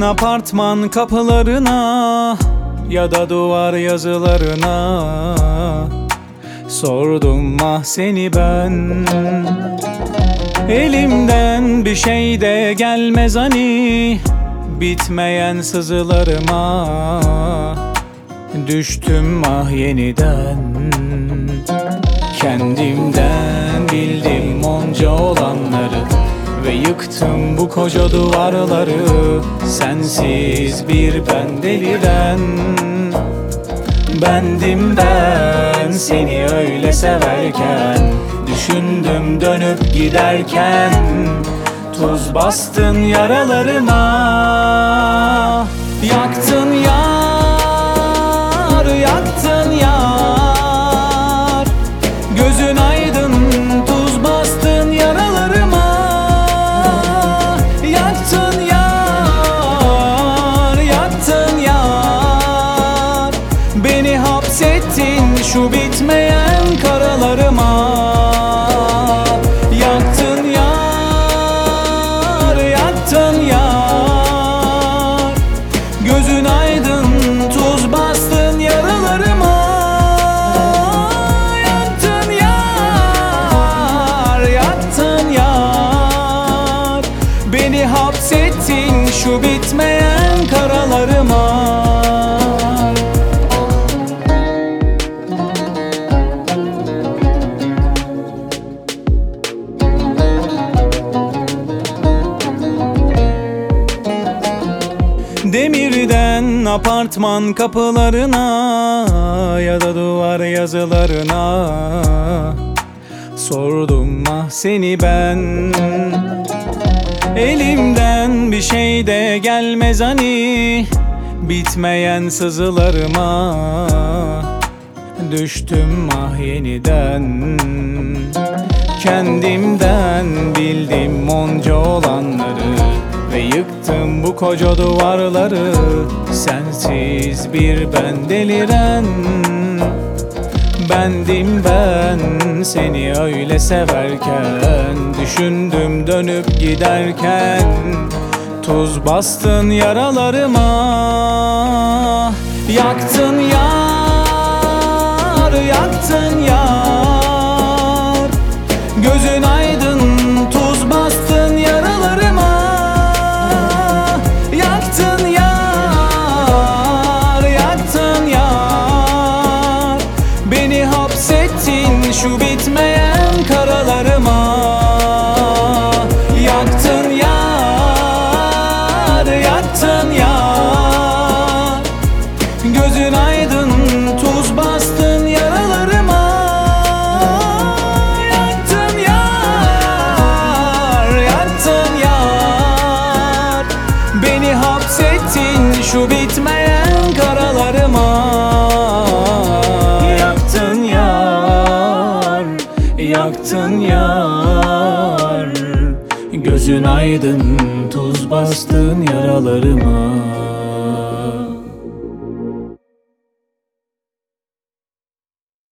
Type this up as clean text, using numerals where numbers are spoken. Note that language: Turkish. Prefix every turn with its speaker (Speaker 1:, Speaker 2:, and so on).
Speaker 1: apartman kapılarına ya da duvar yazılarına sordum ah seni ben. Elimden bir şey de gelmez hani bitmeyen sızılarıma. Düştüm ah yeniden, kendimden bildim onca olanları ve yıktım bu koca duvarları. Sensiz bir ben deliren bendim ben, seni öyle severken. Düşündüm dönüp giderken, tuz bastın yaralarıma. Yaktın yar, yaktın yar, gözün aydın, tuz bastın yaralarıma. Yaktın yar, yaktın yar, beni hapsettin şu bitmeyen karalarıma. Yaktın yar, yaktın yar, gözün aydın, tuz bastın yaralarıma. Yaktın yar, yaktın yar, beni hapsettin şu bitmeyen karalarıma. Demirden apartman kapılarına ya da duvar yazılarına sordum ah seni ben. Elimden bir şey de gelmez hani bitmeyen sızılarıma. Düştüm ah yeniden, kendimden bildim onca olanları ve yıktım bu koca duvarları. Sensiz bir ben deliren bendim ben, seni öyle severken. Düşündüm dönüp giderken, tuz bastın yaralarıma. Yaktın yar, yaktın yar, gözün aydın, tuz bastın yaralarıma. Yaktın yar, yaktın yar, beni hapsettin şu bitmeyen karalarıma. Yaktın yar, yaktın yar, gözün aydın, tuz bastın yaralarıma. Yaktın yar, yaktın yar, beni hapsettin şu bitmeyen karalarıma. Yaktın yar, yaktın yar, gözün aydın, tuz bastın yaralarıma.